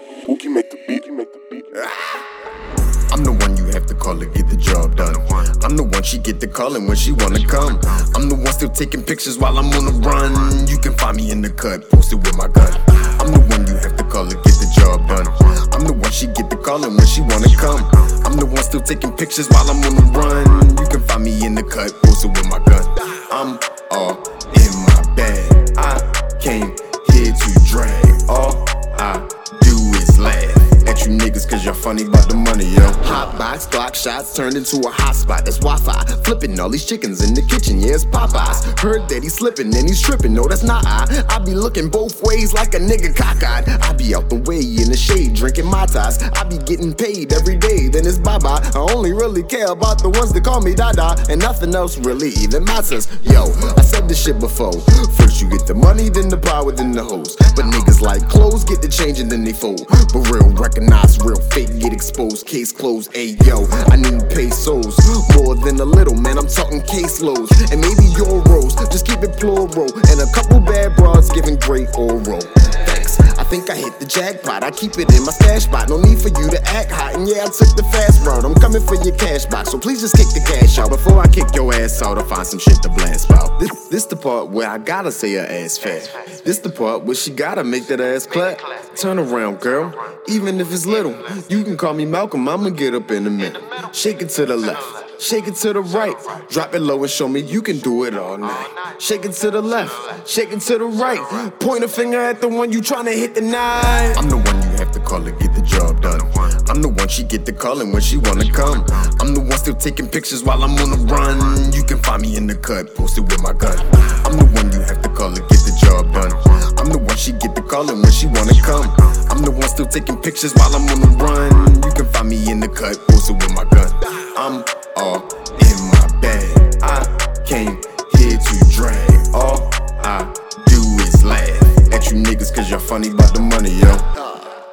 Wookie make the beat, I'm the one you have to call to get the job done. I'm the one she get the calling when she wanna come. I'm the one still taking pictures while I'm on the run. You can find me in the cut, posted with my gun. I'm the one you have to call to get the job done. I'm the one she get the calling when she wanna come. I'm the one still taking pictures while I'm on the run. You can find me in the cut, posted with my gun. I'm all in my bag. I came here to drag. All I do is laugh at you niggas cause you're funny about the money, yo. Hot box, Glock shots turned into a hot spot. That's Wi-Fi. Flipping all these chickens in the kitchen, yeah, it's Popeyes. Heard that he's slipping and he's tripping, no, that's not I be looking both ways like a nigga cockeyed. I be out the way in the shade drinking my ties. I be getting paid every day, then it's bye-bye. I only really care about the ones that call me Dada, and nothing else really even matters. Yo, I said this shit before. First you get the money, then the power, then the hoes. But niggas like clothes, get the change and then they fold. But real recognize real, fake get exposed. Case closed, ayo, I need pesos. More than a little, man, I'm talking case loads. And maybe euros, just keep it plural. And a couple bad broads giving great oral. Thanks, I think I hit the jackpot. I keep it in my stash spot, no need for you to act hot. And yeah, I took the fast route, I'm coming for your cash box. So please just kick the cash out before I kick your ass out or find some shit to blast about. This the part where I gotta say her ass fat. This the part where she gotta make that ass clap. Turn around, girl, even if it's little. You can call me Malcolm, I'ma get up in a minute. Shake it to the left, shake it to the right. Drop it low and show me you can do it all night. Shake it to the left, shake it to the right. Point a finger at the one you tryna hit tonight. I'm the one you have to call to get the job done. I'm the one she get the calling when she wanna come. I'm the one still taking pictures while I'm on the run. You can find me in the cut, posted with my gun. I'm the one you have to call to get the job done. I'm the one she get the calling when she wanna come. I'm the one still taking pictures while I'm on the run. You can find me in the cut, posted with my gun. I'm all in my bag. I came here to drag. All I do is laugh at you niggas cause you're funny about the money, yo.